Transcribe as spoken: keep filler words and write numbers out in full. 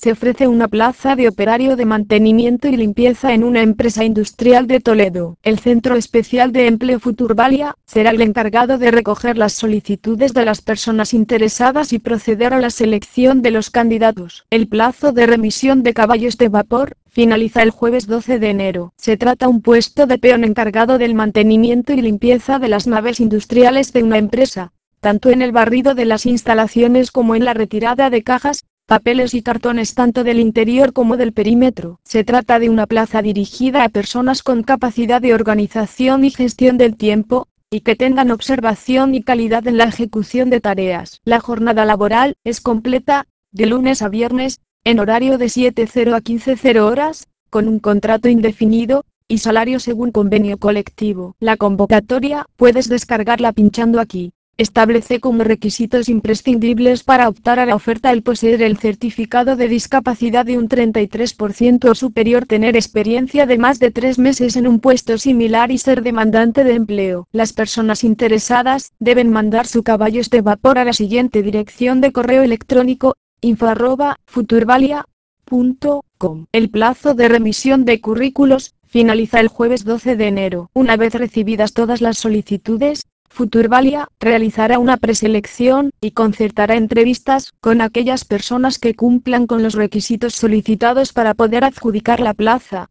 Se ofrece una plaza de operario de mantenimiento y limpieza en una empresa industrial de Toledo. El Centro Especial de Empleo Futurvalia será el encargado de recoger las solicitudes de las personas interesadas y proceder a la selección de los candidatos. El plazo de remisión de caballos de vapor finaliza el jueves doce de enero. Se trata un puesto de peón encargado del mantenimiento y limpieza de las naves industriales de una empresa, tanto en el barrido de las instalaciones como en la retirada de cajas, papeles y cartones tanto del interior como del perímetro. Se trata de una plaza dirigida a personas con capacidad de organización y gestión del tiempo, y que tengan observación y calidad en la ejecución de tareas. La jornada laboral es completa, de lunes a viernes, en horario de siete cero a quince cero horas, con un contrato indefinido, y salario según convenio colectivo. La convocatoria puedes descargarla pinchando aquí. Establece como requisitos imprescindibles para optar a la oferta el poseer el certificado de discapacidad de un treinta y tres por ciento o superior, tener experiencia de más de tres meses en un puesto similar y ser demandante de empleo. Las personas interesadas deben mandar su caballos de vapor a la siguiente dirección de correo electrónico: info arroba futurvalia punto com. El plazo de remisión de currículos finaliza el jueves doce de enero. Una vez recibidas todas las solicitudes, Futurvalia realizará una preselección y concertará entrevistas con aquellas personas que cumplan con los requisitos solicitados para poder adjudicar la plaza.